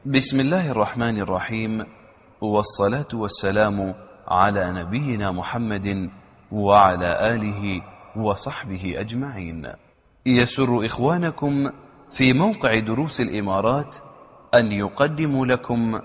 بسم الله الرحمن الرحيم، والصلاة والسلام على نبينا محمد وعلى آله وصحبه أجمعين. يسر إخوانكم في موقع دروس الإمارات أن يقدموا لكم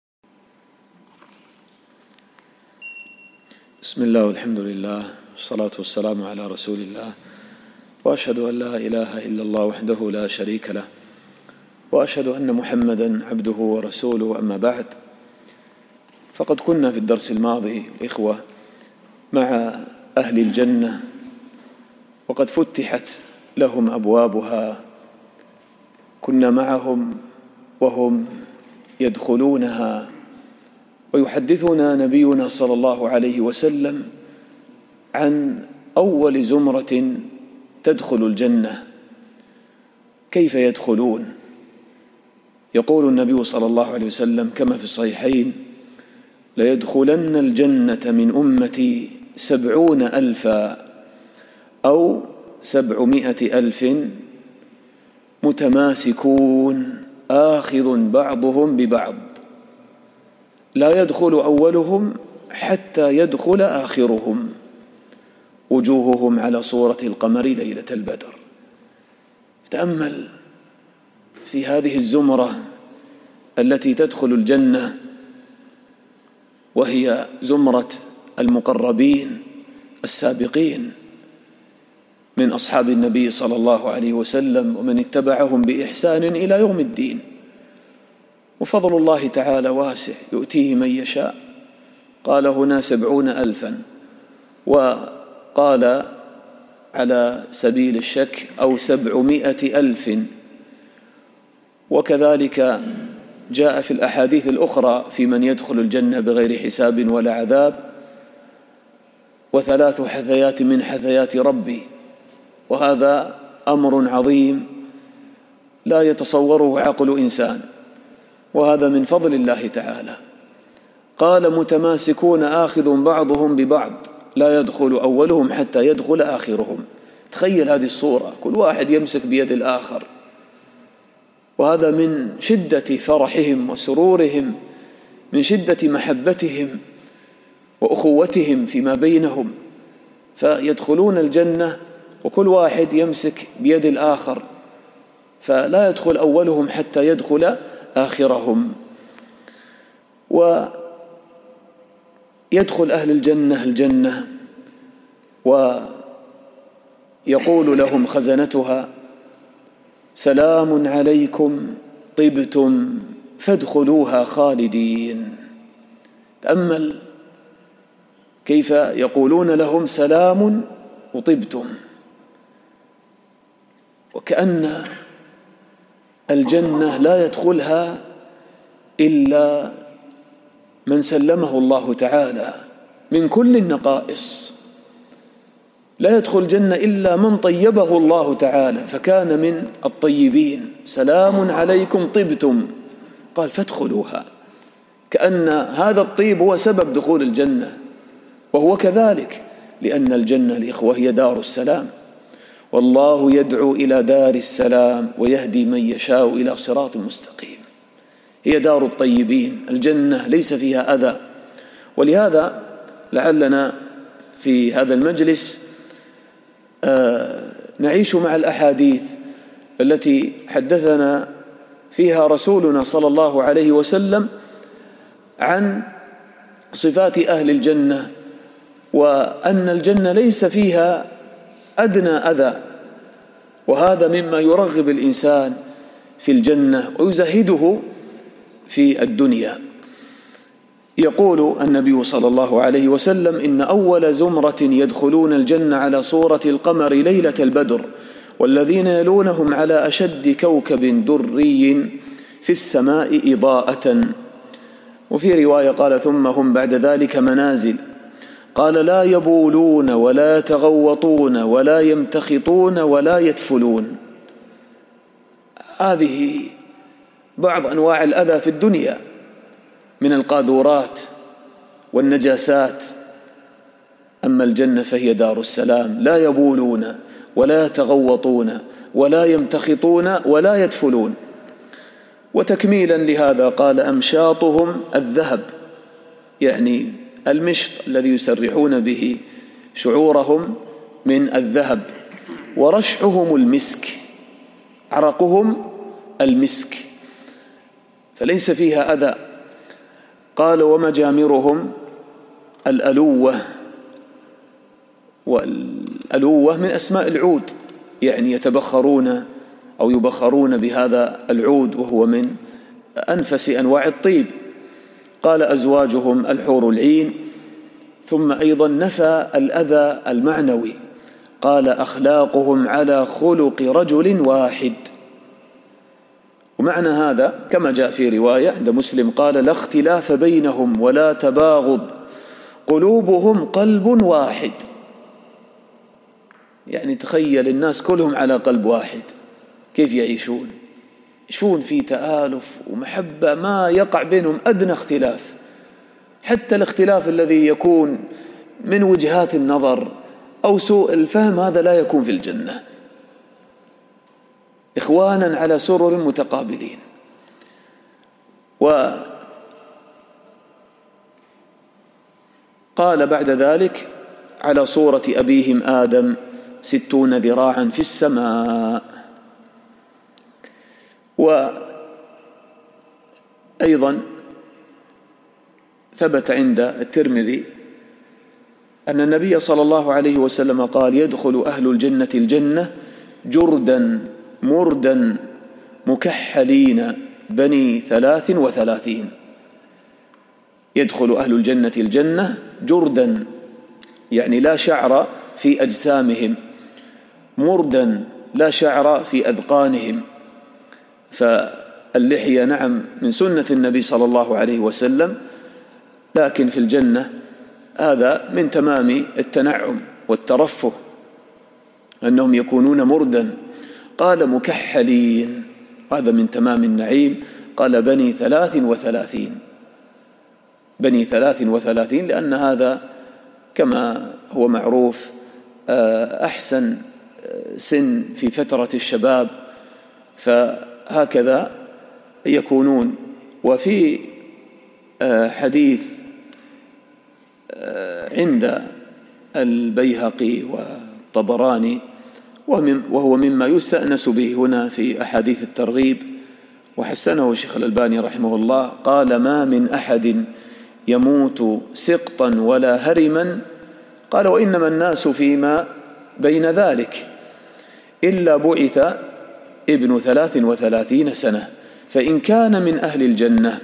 بسم الله والحمد لله والصلاة والسلام على رسول الله، وأشهد أن لا إله إلا الله وحده لا شريك له، وأشهد أن محمدا عبده ورسوله. أما بعد، فقد كنا في الدرس الماضي الإخوة مع أهل الجنة، وقد فتحت لهم أبوابها. كنا معهم وهم يدخلونها، ويحدثنا نبينا صلى الله عليه وسلم عن أول زمرة تدخل الجنة، كيف يدخلون. يقول النبي صلى الله عليه وسلم كما في الصحيحين: ليدخلن الجنة من أمتي 70,000 أو 700,000 متماسكون آخذ بعضهم ببعض، لا يدخل أولهم حتى يدخل آخرهم، وجوههم على صورة القمر ليلة البدر. تأمل في هذه الزمرة التي تدخل الجنة، وهي زمرة المقربين السابقين من أصحاب النبي صلى الله عليه وسلم ومن اتبعهم بإحسان إلى يوم الدين. وفضل الله تعالى واسع يؤتيه من يشاء. قال هنا 70,000، وقال على سبيل الشك أو 700,000، وكذلك جاء في الأحاديث الأخرى في من يدخل الجنة بغير حساب ولا عذاب: 3 حثيات من حثيات ربي. وهذا أمر عظيم لا يتصوره عقل إنسان، وهذا من فضل الله تعالى. قال متماسكون آخذ بعضهم ببعض، لا يدخل أولهم حتى يدخل آخرهم. تخيل هذه الصورة، كل واحد يمسك بيد الآخر، وهذا من شدة فرحهم وسرورهم، من شدة محبتهم وأخوتهم فيما بينهم. فيدخلون الجنة وكل واحد يمسك بيد الآخر، فلا يدخل أولهم حتى يدخل آخرهم. ويدخل أهل الجنة الجنة، ويقول لهم خزنتها: سلام عليكم طبتم فادخلوها خالدين. تأمل كيف يقولون لهم سلام وطبتم، وكأن الجنة لا يدخلها إلا من سلمه الله تعالى من كل النقائص. لا يدخل الجنة إلا من طيبه الله تعالى فكان من الطيبين. سلام عليكم طبتم، قال فادخلوها، كأن هذا الطيب هو سبب دخول الجنة، وهو كذلك، لأن الجنة الإخوة هي دار السلام، والله يدعو إلى دار السلام ويهدي من يشاء إلى صراط مستقيم. هي دار الطيبين، الجنة ليس فيها أذى. ولهذا لعلنا في هذا المجلس نعيش مع الأحاديث التي حدثنا فيها رسولنا صلى الله عليه وسلم عن صفات أهل الجنة، وأن الجنة ليس فيها أدنى أذى، وهذا مما يرغب الإنسان في الجنة ويزهده في الدنيا. يقول النبي صلى الله عليه وسلم: إن أول زمرة يدخلون الجنة على صورة القمر ليلة البدر، والذين يلونهم على أشد كوكب دري في السماء إضاءة. وفي رواية قال: ثم هم بعد ذلك منازل. قال: لا يبولون ولا يتغوطون ولا يمتخطون ولا يدفلون. هذه بعض أنواع الأذى في الدنيا من القاذورات والنجاسات. أما الجنة فهي دار السلام، لا يبولون ولا يتغوطون ولا يمتخطون ولا يدفلون. وتكميلا لهذا قال أمشاطهم الذهب، يعني المشط الذي يسرحون به شعورهم من الذهب، ورشحهم المسك، عرقهم المسك فليس فيها أذى. قال ومجامرهم الألوة، والألوة من أسماء العود، يعني يتبخرون أو يبخرون بهذا العود وهو من أنفس أنواع الطيب. قال أزواجهم الحور العين. ثم أيضا نفى الأذى المعنوي، قال أخلاقهم على خلق رجل واحد. ومعنى هذا كما جاء في رواية عند مسلم قال لا اختلاف بينهم ولا تباغض، قلوبهم قلب واحد. يعني تخيل الناس كلهم على قلب واحد، كيف يعيشون؟ يعيشون في تآلف ومحبة، ما يقع بينهم أدنى اختلاف، حتى الاختلاف الذي يكون من وجهات النظر أو سوء الفهم هذا لا يكون في الجنة. إخوانا على سرر متقابلين. وقال بعد ذلك على صورة أبيهم آدم 60 ذراعا في السماء. وأيضا ثبت عند الترمذي أن النبي صلى الله عليه وسلم قال يدخل أهل الجنة الجنة جردا مردا مكحلين بني 33. يدخل أهل الجنة الجنة جردا، يعني لا شعر في أجسامهم، مردا لا شعر في أذقانهم. فاللحية نعم من سنة النبي صلى الله عليه وسلم، لكن في الجنة هذا من تمام التنعم والترفه أنهم يكونون مردا. قال مكحلين، هذا من تمام النعيم. قال بني 33، بني 33 لأن هذا كما هو معروف أحسن سن في فترة الشباب، فهكذا يكونون. وفي حديث عند البيهقي والطبراني وهو مما يستأنس به هنا في أحاديث الترغيب، وحسنه الشيخ الألباني رحمه الله، قال ما من أحد يموت سقطا ولا هرما، قال وإنما الناس فيما بين ذلك، إلا بعث ابن 33 سنة، فإن كان من أهل الجنة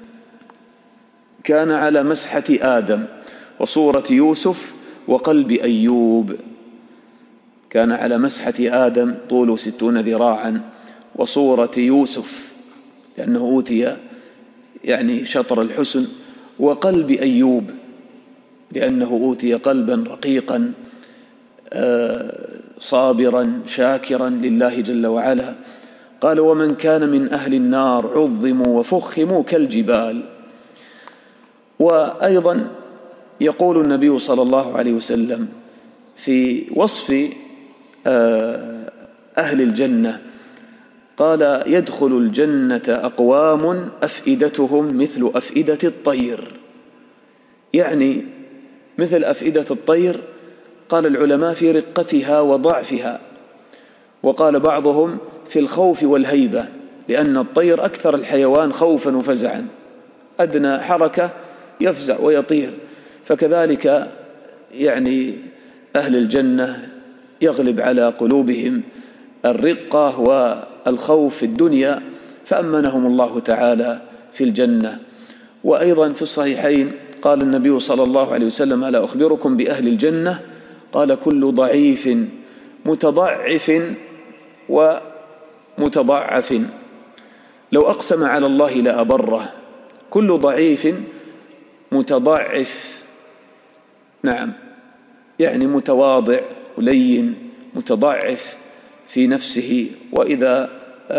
كان على مسحة آدم وصورة يوسف وقلب أيوب. كان على مسحة آدم طوله 60 ذراعا، وصورة يوسف لأنه أوتي يعني شطر الحسن، وقلب أيوب لأنه أوتي قلبا رقيقا صابرا شاكرا لله جل وعلا. قال ومن كان من أهل النار عظموا وفخموا كالجبال. وأيضا يقول النبي صلى الله عليه وسلم في وصف أهل الجنة، قال يدخل الجنة أقوام أفئدتهم مثل أفئدة الطير، يعني مثل أفئدة الطير. قال العلماء في رقتها وضعفها، وقال بعضهم في الخوف والهيبة، لأن الطير أكثر الحيوان خوفا وفزعا، أدنى حركة يفزع ويطير. فكذلك يعني أهل الجنة يغلب على قلوبهم الرقة والخوف في الدنيا، فأمنهم الله تعالى في الجنة. وأيضا في الصحيحين قال النبي صلى الله عليه وسلم ألا أخبركم بأهل الجنة؟ قال كل ضعيف متضعف ومتضعف لو أقسم على الله لأبره. كل ضعيف متضعف، نعم، يعني متواضع ولين متضعف في نفسه. وإذا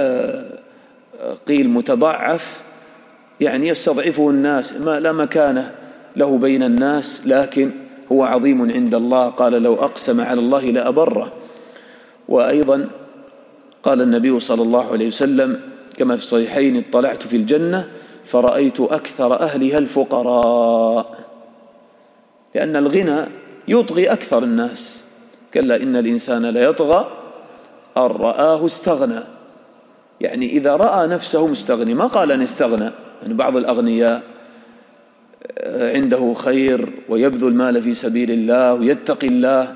قيل متضعف يعني يستضعفه الناس، ما لا مكانه له بين الناس، لكن هو عظيم عند الله. قال لو أقسم على الله لأبره. وأيضا قال النبي صلى الله عليه وسلم كما في الصحيحين: اطلعت في الجنة فرأيت أكثر أهلها الفقراء، لأن الغنى يطغي أكثر الناس. كلا إن الإنسان ليطغى أن رآه استغنى، يعني إذا رأى نفسه مستغني، ما قال أن استغنى. يعني بعض الأغنياء عنده خير ويبذل المال في سبيل الله ويتقي الله،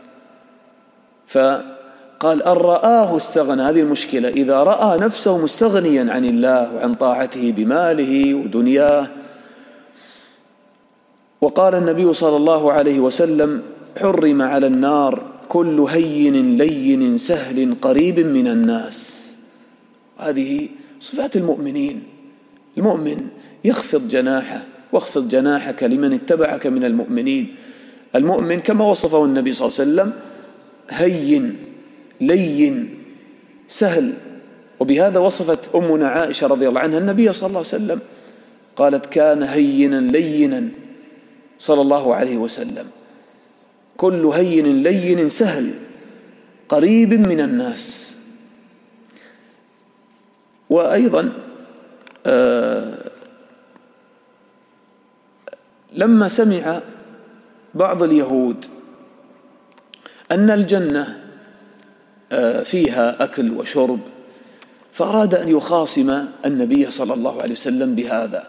فقال أن رآه استغنى. هذه المشكلة، إذا رأى نفسه مستغنيا عن الله وعن طاعته بماله ودنياه. وقال النبي صلى الله عليه وسلم: حرم على النار كل هين لين سهل قريب من الناس. هذه صفات المؤمنين. المؤمن يخفض جناحه، واخفض جناحك لمن اتبعك من المؤمنين. المؤمن كما وصفه النبي صلى الله عليه وسلم: هين لين سهل. وبهذا وصفت أمنا عائشة رضي الله عنها النبي صلى الله عليه وسلم، قالت: كان هينا لينا صلى الله عليه وسلم. كل هين لين سهل قريب من الناس. وأيضا لما سمع بعض اليهود أن الجنة فيها أكل وشرب، فأراد أن يخاصم النبي صلى الله عليه وسلم بهذا.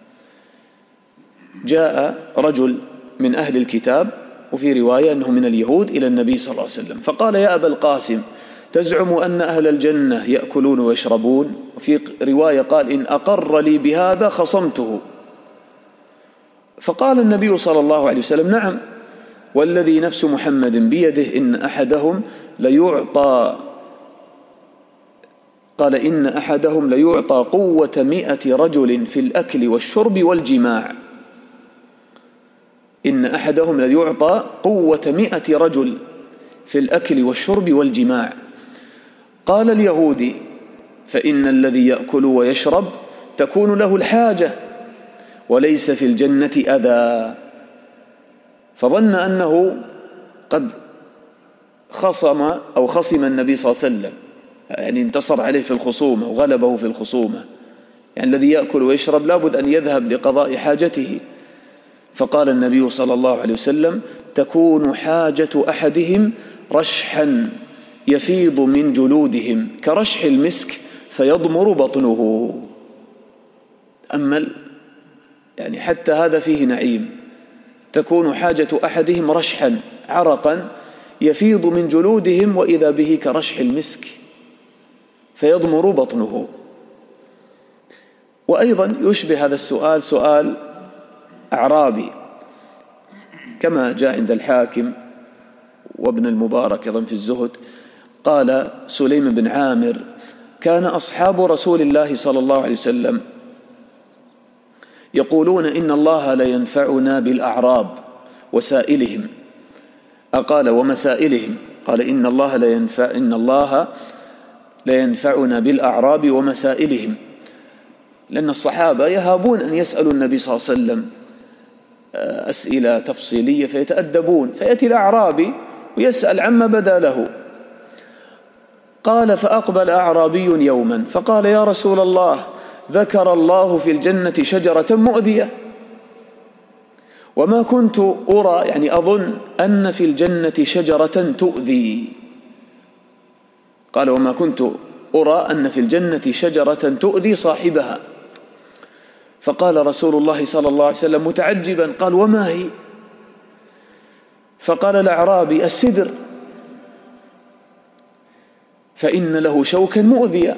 جاء رجل من أهل الكتاب، وفي رواية أنه من اليهود، إلى النبي صلى الله عليه وسلم فقال: يا أبا القاسم، تزعم أن أهل الجنة يأكلون ويشربون؟ وفي رواية قال: إن أقر لي بهذا خصمته. فقال النبي صلى الله عليه وسلم: نعم، والذي نفس محمد بيده إن أحدهم ليعطى، قال: إن أحدهم ليعطى قوة 100 رجل في الأكل والشرب والجماع. إن أحدهم ليعطى قوة 100 رجل في الأكل والشرب والجماع. قال اليهودي: فإن الذي يأكل ويشرب تكون له الحاجة، وليس في الجنة أذى. فظن أنه قد خصم النبي صلى الله عليه وسلم، يعني انتصر عليه في الخصومة وغلبه في الخصومة. يعني الذي يأكل ويشرب لابد أن يذهب لقضاء حاجته. فقال النبي صلى الله عليه وسلم: تكون حاجة أحدهم رشحا يفيض من جلودهم كرشح المسك فيضمر بطنه. أمل، يعني حتى هذا فيه نعيم. تكون حاجة أحدهم رشحا، عرقا يفيض من جلودهم وإذا به كرشح المسك فيضمر بطنه. وأيضا يشبه هذا السؤال سؤال أعرابي، كما جاء عند الحاكم وابن المبارك أيضا في الزهد. قال سليم بن عامر: كان أصحاب رسول الله صلى الله عليه وسلم يقولون: إن الله لا ينفعنا بالأعراب وسائلهم. قال: ومسائلهم؟ قال: إن الله لا ينفعنا بالأعراب ومسائلهم. لأن الصحابة يهابون أن يسألوا النبي صلى الله عليه وسلم أسئلة تفصيلية فيتأدبون، فيأتي الأعرابي ويسأل عما بدا له. قال: فأقبل أعرابي يوما فقال: يا رسول الله، ذكر الله في الجنة شجرة مؤذية، وما كنت أرى، يعني أظن أن في الجنة شجرة تؤذي. قال: وما كنت أرى أن في الجنة شجرة تؤذي صاحبها. فقال رسول الله صلى الله عليه وسلم متعجبا، قال: وما هي؟ فقال الأعرابي: السدر، فإن له شوكا مؤذيا.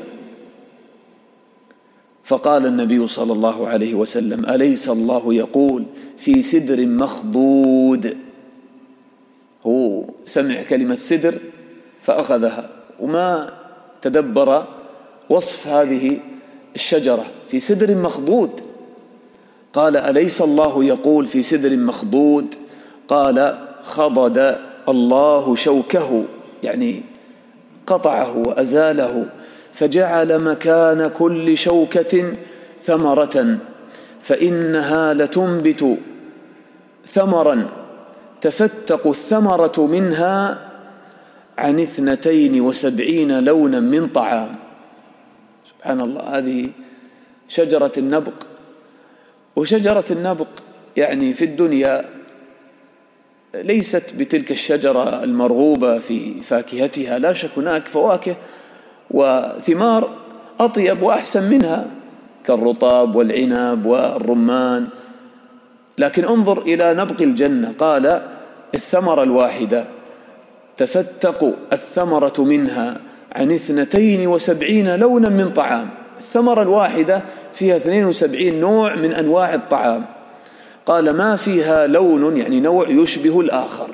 فقال النبي صلى الله عليه وسلم: أليس الله يقول في سدر مخضود؟ هو سمع كلمة سدر فأخذها وما تدبر وصف هذه الشجرة في سدر مخضود. قال: أليس الله يقول في سدر مخضود؟ قال: خضد الله شوكه، يعني قطعه وأزاله، فجعل مكان كل شوكة ثمرة، فإنها لتنبت ثمرا تفتق الثمرة منها عن 72 لونا من طعام. سبحان الله، هذه شجرة النبق. وشجرة النبق يعني في الدنيا ليست بتلك الشجرة المرغوبة في فاكهتها، لا شك هناك فواكه وثمار أطيب وأحسن منها كالرطاب والعنب والرمان، لكن انظر إلى نبق الجنة، قال الثمرة الواحدة تفتق الثمرة منها عن 72 لونا من طعام. الثمرة الواحدة فيها 72 نوع من أنواع الطعام، قال ما فيها لون يعني نوع يشبه الآخر.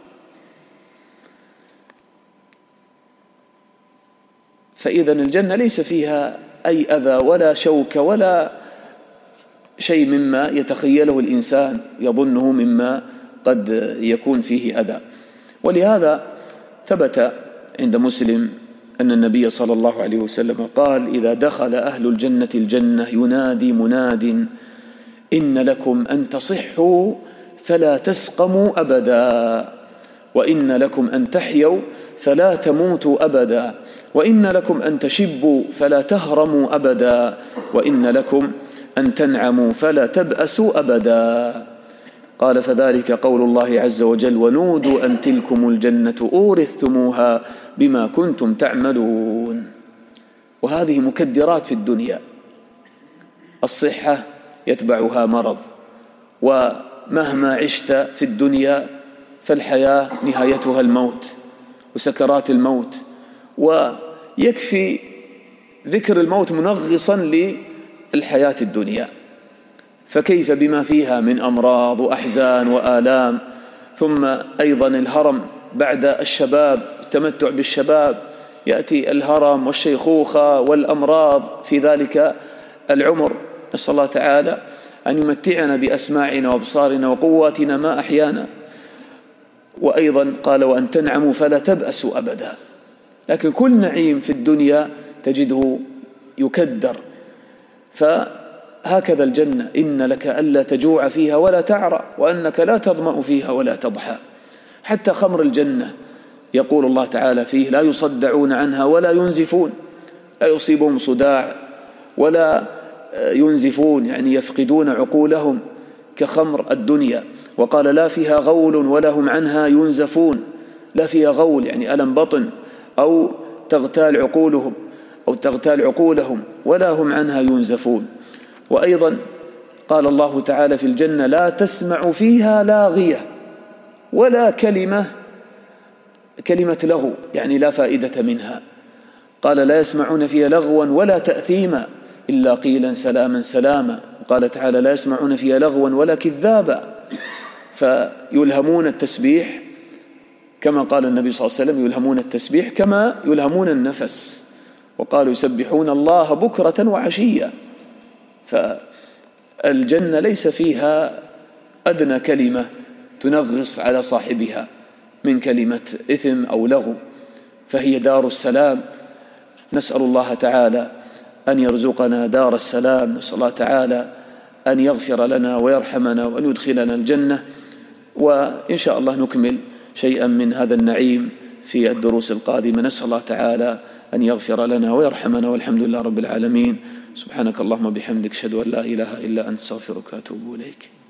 فإذا الجنة ليس فيها أي أذى ولا شوك ولا شيء مما يتخيله الإنسان يظنه مما قد يكون فيه أذى. ولهذا ثبت عند مسلم أن النبي صلى الله عليه وسلم قال إذا دخل أهل الجنة الجنة ينادي مناد إن لكم أن تصحوا فلا تسقموا أبدا، وإن لكم أن تحيوا فلا تموتوا أبدا، وإن لكم أن تشبوا فلا تهرموا أبدا، وإن لكم أن تنعموا فلا تبأسوا أبدا. قال فذلك قول الله عز وجل ونودوا أن تلكم الجنة أورثتموها بما كنتم تعملون. وهذه مكدرات في الدنيا، الصحة يتبعها مرض، ومهما عشت في الدنيا فالحياة نهايتها الموت وسكرات الموت، ويكفي ذكر الموت منغصا للحياة الدنيا، فكيف بما فيها من أمراض وأحزان وآلام. ثم أيضا الهرم بعد الشباب، التمتع بالشباب، يأتي الهرم والشيخوخة والأمراض في ذلك العمر. نسأل الله تعالى أن يمتعنا بأسماعنا وأبصارنا وقواتنا ما أحيانا. وأيضا قال وأن تنعموا فلا تبأسوا أبدا. لكن كل نعيم في الدنيا تجده يكدر، فهكذا الجنة إن لك ألا تجوع فيها ولا تعرى، وأنك لا تظمأ فيها ولا تضحى. حتى خمر الجنة يقول الله تعالى فيه لا يصدعون عنها ولا ينزفون، لا يصيبهم صداع ولا ينزفون يعني يفقدون عقولهم كخمر الدنيا. وقال لا فيها غول ولا هم عنها ينزفون، لا فيها غول يعني ألم بطن أو تغتال عقولهم ولا هم عنها ينزفون. وأيضا قال الله تعالى في الجنة لا تسمع فيها لاغية ولا كلمة لغو يعني لا فائدة منها. قال لا يسمعون فيها لغوا ولا تأثيما إلا قيلا سلاما سلاما. قال تعالى لا يسمعون فيها لغوا ولا كذابا، فيلهمون التسبيح كما قال النبي صلى الله عليه وسلم يلهمون التسبيح كما يلهمون النفس، وقالوا يسبحون الله بكرة وعشية. فالجنة ليس فيها أدنى كلمة تنغص على صاحبها من كلمة إثم أو لغو، فهي دار السلام. نسأل الله تعالى أن يرزقنا دار السلام، نسأل الله تعالى أن يغفر لنا ويرحمنا وأن يدخلنا الجنة. وإن شاء الله نكمل شيئا من هذا النعيم في الدروس القادمة. نسأل الله تعالى أن يغفر لنا ويرحمنا، والحمد لله رب العالمين. سبحانك اللهم وبحمدك أشهد أن لا إله إلا أنت أستغفرك وأتوب إليك.